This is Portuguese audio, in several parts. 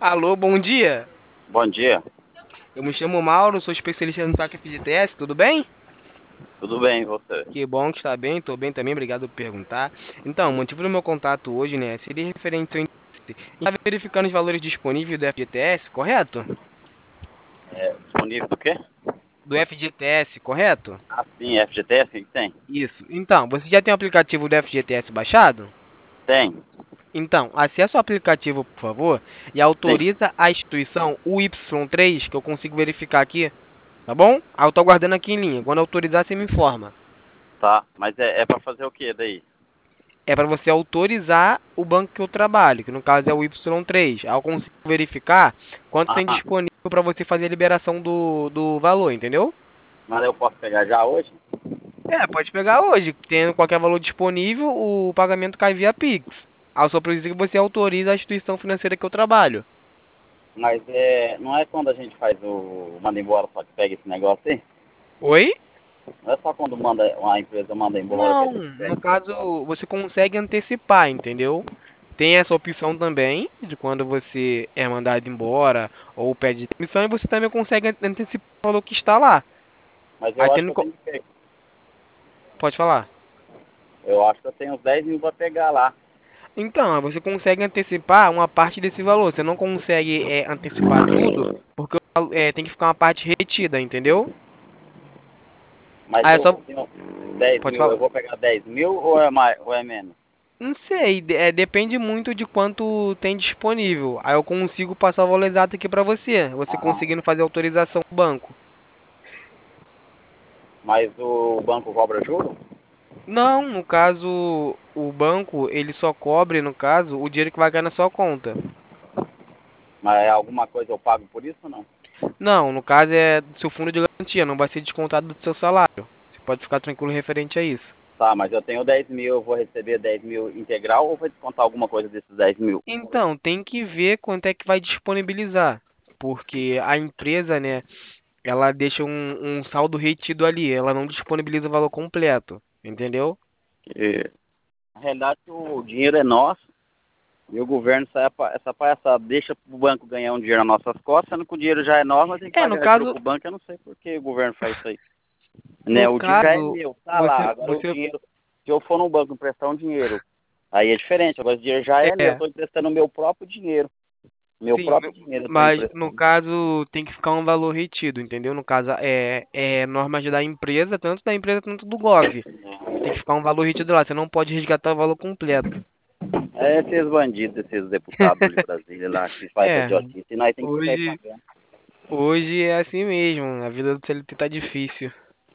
Alô, bom dia. Bom dia, Eu me chamo Mauro, sou especialista no saque FGTS, tudo bem? tudo bem e você? Que bom que está bem, estou bem também, obrigado por perguntar. Então, o motivo do meu contato hoje, né, seria referente ao seu interesse em estar verificando os valores disponíveis do FGTS, correto? Disponível do quê? Do FGTS, correto? Ah, sim, FGTS, o que tem? Isso. Então, você já tem o aplicativo do FGTS baixado? Tem, Então, acesse o aplicativo, por favor, e sim, autoriza a instituição UY3, que eu consigo verificar aqui, tá bom? Ah, eu tô aguardando aqui em linha. Quando autorizar, você me informa. tá. Mas é pra fazer o quê daí? É para você autorizar o banco que eu trabalho, que no caso é o Y3. Aí eu consigo verificar quanto tem Ah, disponível para você fazer a liberação do valor, entendeu? mas eu posso pegar já hoje? É, pode pegar hoje. Tendo qualquer valor disponível, o pagamento cai via Pix. Aí eu só preciso que você autorize a instituição financeira que eu trabalho. Mas não é quando a gente faz o manda embora só que pega esse negócio aí? Oi? Não é só quando uma empresa manda embora que a Não, gente pega no esse negócio? caso você consegue antecipar, entendeu? Tem essa opção também de quando você é mandado embora ou pede demissão e você também consegue antecipar o valor que está lá. Mas Aí eu acho que tendo, eu tenho que pegar. pode falar. Eu acho que eu tenho uns 10 mil pra pegar lá. Então, você consegue antecipar uma parte desse valor. Você não consegue antecipar tudo, porque tem que ficar uma parte retida, entendeu? Mas Aí é eu só. tenho 10 Pode mil, eu falar. vou pegar 10 mil ou é mais, ou é menos? Não sei, depende muito de quanto tem disponível. Aí eu consigo passar o valor exato aqui pra você. Você Aham. conseguindo fazer autorização no banco. Mas o banco cobra juro? Não, no caso, o banco, ele só cobre, no caso, o dinheiro que vai cair na sua conta. Mas é alguma coisa eu pago por isso ou não? Não, no caso é do seu fundo de garantia, não vai ser descontado do seu salário. Você pode ficar tranquilo referente a isso. Tá, mas eu tenho 10 mil, eu vou receber 10 mil integral ou vou descontar alguma coisa desses 10 mil? Então, tem que ver quanto é que vai disponibilizar. Porque a empresa, né, ela deixa um saldo retido ali, ela não disponibiliza o valor completo, entendeu? E, na realidade, o dinheiro é nosso e o governo essa palhaçada deixa o banco ganhar um dinheiro nas nossas costas, sendo que o dinheiro já é nosso, nós temos que É, no pagar juro caso, pro banco, eu não sei por que o governo faz isso aí. Né, no o dinheiro já é caso, meu, tá lá. você, Agora o você, dinheiro, se eu for no banco emprestar um dinheiro, aí é diferente, agora o dinheiro já é meu, eu é, estou emprestando o meu próprio dinheiro. Meu sim, próprio dinheiro eu estou mas no emprestando. caso tem que ficar um valor retido, entendeu? No caso, é normas da empresa, tanto da empresa quanto do Gov. Tem que ficar um valor retido lá, você não pode resgatar o valor completo. É esses bandidos, esses deputados de Brasília lá que faz essa É, idiotice, e nós temos que ficar aí hoje, pagando. hoje é assim mesmo, a vida do CLT tá difícil.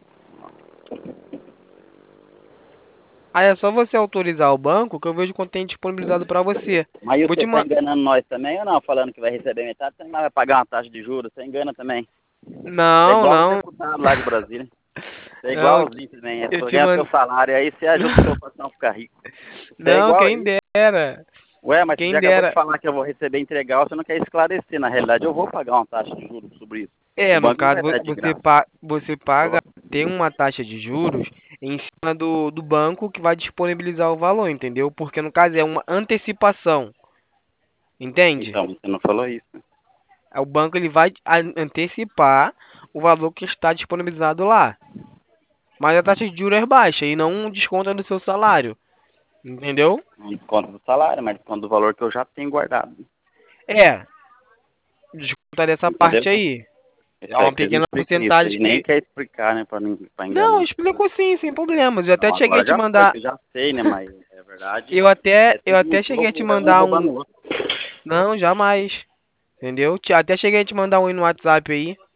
Aí é só você autorizar o banco que eu vejo quanto tem disponibilizado para você. Mas e Vou você te está mandar. enganando nós também ou não? Falando que vai receber metade, você não vai pagar uma taxa de juros, você engana também. Você é Não, igual os não. deputados lá de Brasília. Você é Não, igualzinho também. É eu só te ganhar seu mando. salário aí, você ajuda o seu patrão a ficar rico. Você é Não, igual quem aí. dera. Ué, mas você Quem já acabou de dera. falar que eu vou receber integral, você não quer esclarecer. Na realidade, eu vou pagar uma taxa de juros sobre isso. O É, no banco não caso, vai dar de você, graça. você paga, tem uma taxa de juros em cima do banco que vai disponibilizar o valor, entendeu? Porque no caso é uma antecipação, entende? Então, você não falou isso. O banco ele vai antecipar o valor que está disponibilizado lá. Mas a taxa de juros é baixa e não desconta do seu salário, entendeu? Não desconto do salário, mas desconto do valor que eu já tenho guardado. É, desconta dessa Entendeu? parte aí. É Isso aí uma que vocês não pequena explicam isso. porcentagem Vocês nem que. querem explicar, né, pra Não, enganar. explico sim, sem problemas. Eu até Não, cheguei a agora te já foi, mandar. que eu já sei, né, mas é verdade. Eu Tudo um até cheguei a te jogo, é um mandar roubando um. o outro. Não, jamais. Entendeu? Até cheguei a te mandar um aí no WhatsApp aí.